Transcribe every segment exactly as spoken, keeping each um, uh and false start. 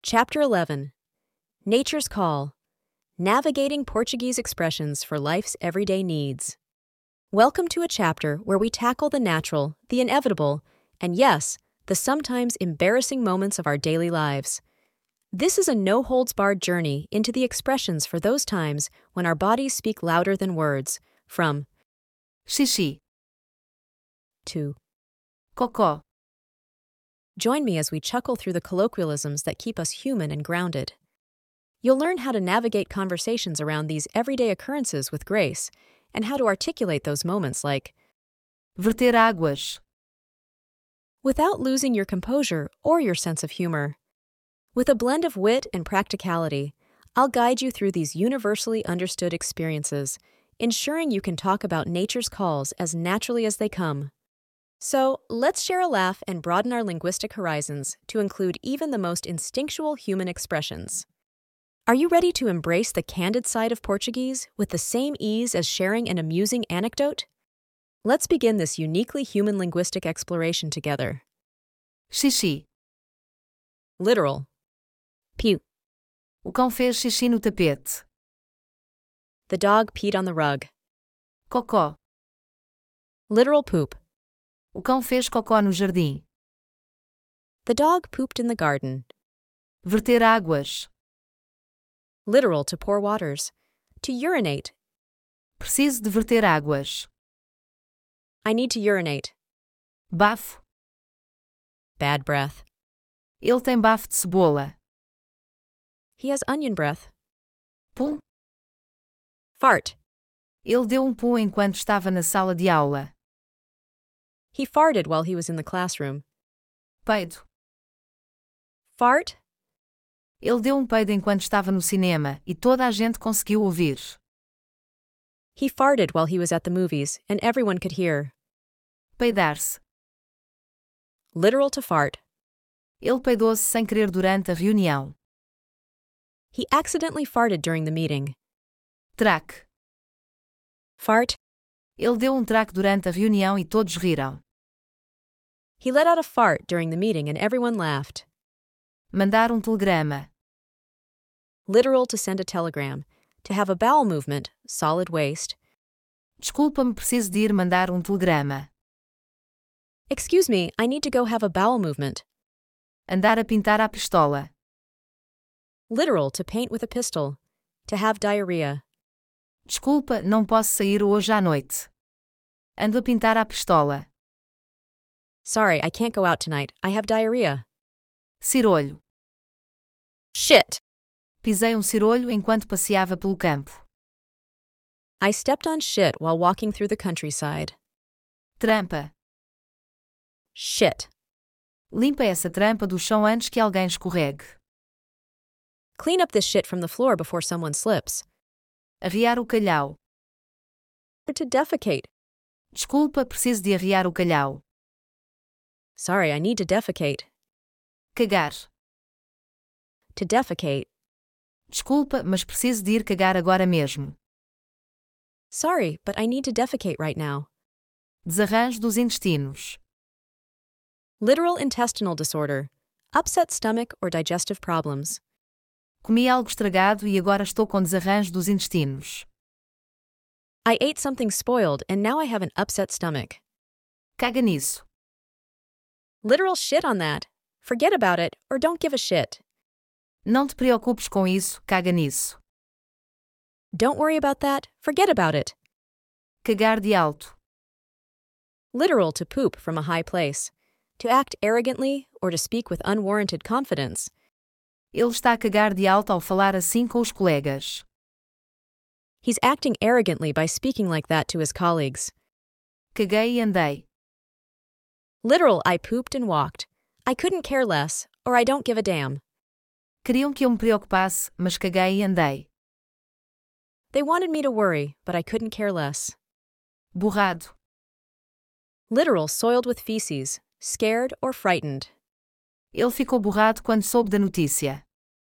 Chapter eleven. Nature's Call. Navigating Portuguese Expressions for Life's Everyday Needs. Welcome to a chapter where we tackle the natural, the inevitable, and yes, the sometimes embarrassing moments of our daily lives. This is a no-holds-barred journey into the expressions for those times when our bodies speak louder than words, from xixi, to. cocó, Join me as we chuckle through the colloquialisms that keep us human and grounded. You'll learn how to navigate conversations around these everyday occurrences with grace, and how to articulate those moments like verter águas, without losing your composure or your sense of humor. With a blend of wit and practicality, I'll guide you through these universally understood experiences, ensuring you can talk about nature's calls as naturally as they come. So, let's share a laugh and broaden our linguistic horizons to include even the most instinctual human expressions. Are you ready to embrace the candid side of Portuguese with the same ease as sharing an amusing anecdote? Let's begin this uniquely human linguistic exploration together. xixi, Literal. Pew. o cão fez xixi no tapete, The dog peed on the rug. cocó, Literal poop. o cão fez cocó no jardim, The dog pooped in the garden. verter águas, Literal to pour waters. To urinate. preciso de verter águas, I need to urinate. bafo, Bad breath. ele tem bafo de cebola, He has onion breath. pum, Fart. ele deu um pum enquanto estava na sala de aula, He farted while he was in the classroom. peido, Fart. ele deu um peido enquanto estava no cinema e toda a gente conseguiu ouvir, He farted while he was at the movies, and everyone could hear. peidar-se, Literal to fart. ele peidou-se sem querer durante a reunião, He accidentally farted during the meeting. traque, Fart. ele deu um traque durante a reunião e todos riram, He let out a fart during the meeting and everyone laughed. mandar um telegrama, Literal to send a telegram. To have a bowel movement, solid waste. desculpa-me, preciso de ir mandar um telegrama, Excuse me, I need to go have a bowel movement. andar a pintar à pistola, Literal to paint with a pistol. To have diarrhea. desculpa, não posso sair hoje à noite, ando a pintar à pistola, Sorry, I can't go out tonight. I have diarrhea. cirolho, Shit. pisei um cirolho enquanto passeava pelo campo, I stepped on shit while walking through the countryside. trampa, Shit. limpa essa trampa do chão antes que alguém escorregue, Clean up this shit from the floor before someone slips. arriar o calhau, To defecate. desculpa, preciso de arriar o calhau, Sorry, I need to defecate. cagar, To defecate. desculpa, mas preciso de ir cagar agora mesmo, Sorry, but I need to defecate right now. desarranjo dos intestinos, Literal intestinal disorder. Upset stomach or digestive problems. comi algo estragado e agora estou com desarranjo dos intestinos, I ate something spoiled and now I have an upset stomach. caga nisso, Literal shit on that. Forget about it or don't give a shit. não te preocupes com isso, caga nisso, Don't worry about that. Forget about it. cagar de alto, Literal to poop from a high place. To act arrogantly or to speak with unwarranted confidence. ele está a cagar de alto ao falar assim com os colegas, He's acting arrogantly by speaking like that to his colleagues. caguei e andei, Literal I pooped and walked. I couldn't care less, or I don't give a damn. queriam que eu me preocupasse, mas caguei e andei, They wanted me to worry, but I couldn't care less. borrado, Literal soiled with feces, scared or frightened. ele ficou borrado quando soube da notícia,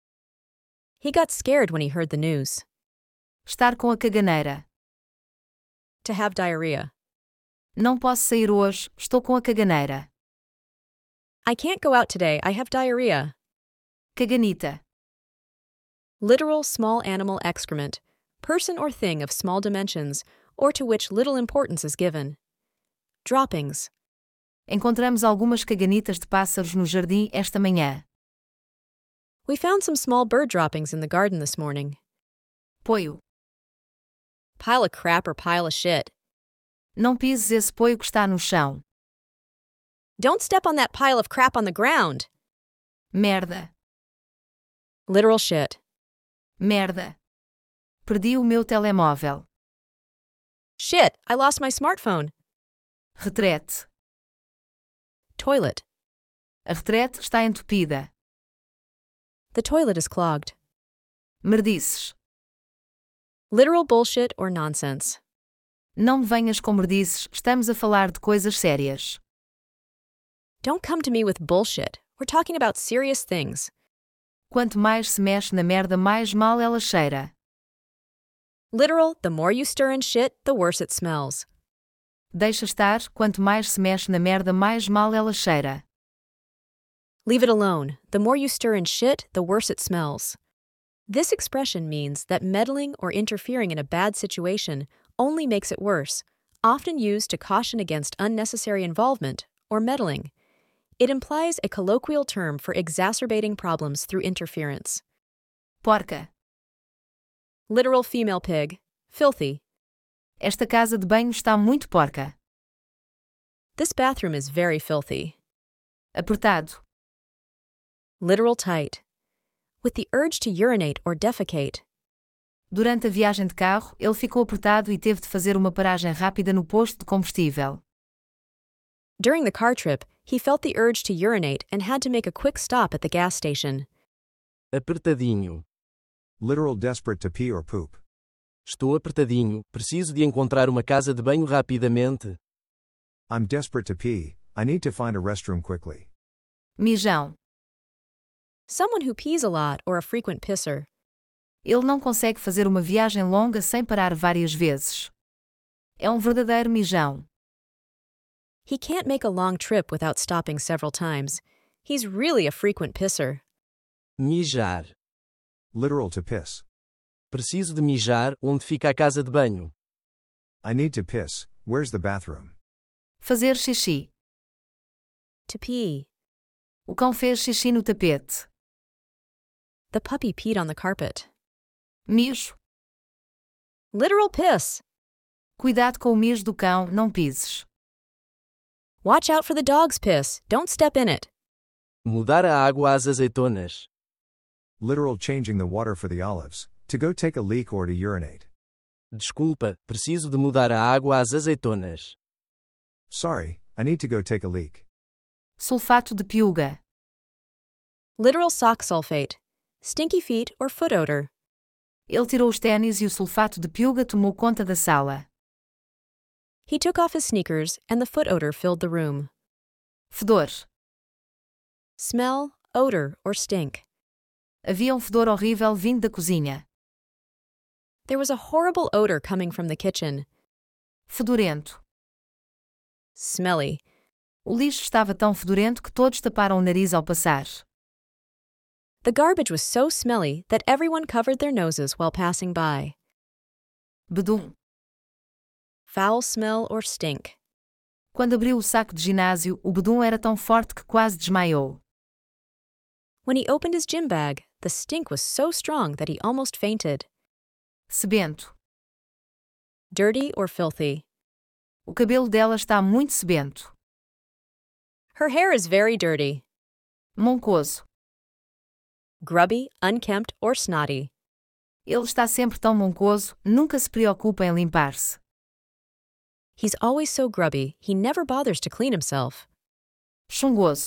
He got scared when he heard the news. estar com a caganeira, To have diarrhea. não posso sair hoje, estou com a caganeira, I can't go out today, I have diarrhea. Caganita. Literal small animal excrement, person or thing of small dimensions, or to which little importance is given. Droppings. Encontramos algumas caganitas de pássaros no jardim esta manhã. We found some small bird droppings in the garden this morning. Poio. Pile of crap or pile of shit. Não pises esse poio que está no chão. Don't step on that pile of crap on the ground. Merda. Literal shit. Merda. Perdi o meu telemóvel. Shit, I lost my smartphone. Retrete. Toilet. A retrete está entupida. The toilet is clogged. Merdices. Literal bullshit or nonsense. Não me venhas com merdices, estamos a falar de coisas sérias. Don't come to me with bullshit. We're talking about serious things. Quanto mais se mexe na merda, mais mal ela cheira. Literal, the more you stir in shit, the worse it smells. Deixa estar, quanto mais se mexe na merda, mais mal ela cheira. Leave it alone. The more you stir in shit, the worse it smells. This expression means that meddling or interfering in a bad situation only makes it worse, often used to caution against unnecessary involvement or meddling. It implies a colloquial term for exacerbating problems through interference. Porca. Literal female pig. Filthy. Esta casa de banho está muito porca. This bathroom is very filthy. Apertado. Literal tight. With the urge to urinate or defecate. Durante a viagem de carro, ele ficou apertado e teve de fazer uma paragem rápida no posto de combustível. During the car trip, he felt the urge to urinate and had to make a quick stop at the gas station. Apertadinho. Literal desperate to pee or poop. Estou apertadinho, preciso de encontrar uma casa de banho rapidamente. I'm desperate to pee, I need to find a restroom quickly. Mijão. Someone who pees a lot or a frequent pisser. Ele não consegue fazer uma viagem longa sem parar várias vezes. É um verdadeiro mijão. He can't make a long trip without stopping several times. He's really a frequent pisser. Mijar. Literal to piss. Preciso de mijar, onde fica a casa de banho? I need to piss, where's the bathroom? Fazer xixi. To pee. O cão fez xixi no tapete. The puppy peed on the carpet. Mijo. Literal piss. Cuidado com o mijo do cão, não pises. Watch out for the dog's piss. Don't step in it. Mudar a água às azeitonas. Literal changing the water for the olives, to go take a leak or to urinate. Desculpa, preciso de mudar a água às azeitonas. Sorry, I need to go take a leak. Sulfato de piuga. Literal sock sulfate. Stinky feet or foot odor. Ele tirou os ténis e o sulfato de piuga tomou conta da sala. He took off his sneakers and the foot odor filled the room. Fedor. Smell, odor, or stink. Havia um fedor horrível vindo da cozinha. There was a horrible odor coming from the kitchen. Fedorento. Smelly. O lixo estava tão fedorento que todos taparam o nariz ao passar. The garbage was so smelly that everyone covered their noses while passing by. Bedum. Foul smell or stink. Quando abriu o saco de ginásio, o bedum era tão forte que quase desmaiou. When he opened his gym bag, the stink was so strong that he almost fainted. Sebento. Dirty or filthy. O cabelo dela está muito sebento. Her hair is very dirty. Moncoso. Grubby, unkempt, or snotty. Ele está sempre tão moncoso, nunca se preocupa em limpar-se. He's always so grubby, he never bothers to clean himself. Chungoso.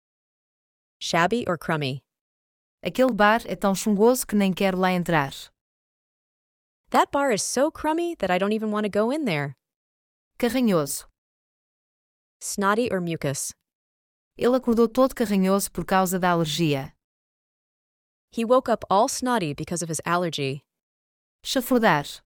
Shabby or crummy. Aquele bar é tão chungoso que nem quero lá entrar. That bar is so crummy that I don't even want to go in there. Carranhoso. Snotty or mucus. Ele acordou todo carranhoso por causa da alergia. He woke up all snotty because of his allergy. Chafurdar.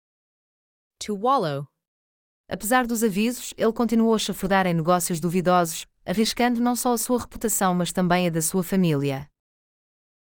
To wallow. Apesar dos avisos, ele continuou a chafurdar em negócios duvidosos, arriscando não só a sua reputação mas também a da sua família.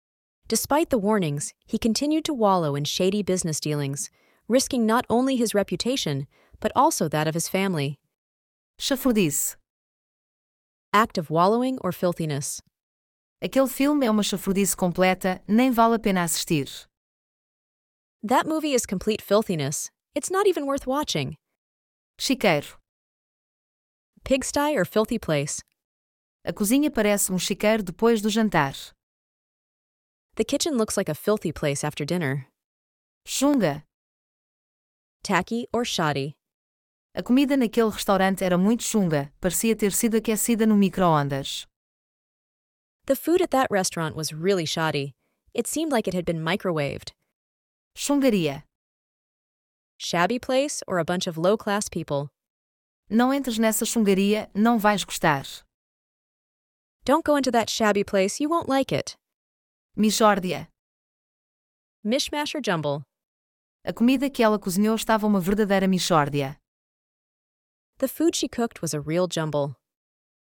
Despite the warnings, he continued to wallow in shady business dealings, risking not only his reputation, but also that of his family. Chafurdice. Act of wallowing or filthiness. Aquele filme é uma chafurdice completa, nem vale a pena assistir. That movie is complete filthiness. It's not even worth watching. Chiqueiro. Pigsty or filthy place. A cozinha parece um chiqueiro depois do jantar. The kitchen looks like a filthy place after dinner. Chunga. Tacky or shoddy. A comida naquele restaurante era muito chunga, parecia ter sido aquecida no micro-ondas. The food at that restaurant was really shoddy. It seemed like it had been microwaved. Chungaria. Shabby place or a bunch of low-class people. Não entres nessa chungaria, não vais gostar. Don't go into that shabby place, you won't like it. Mixórdia. Mishmash or jumble. A comida que ela cozinhou estava uma verdadeira mixórdia. The food she cooked was a real jumble.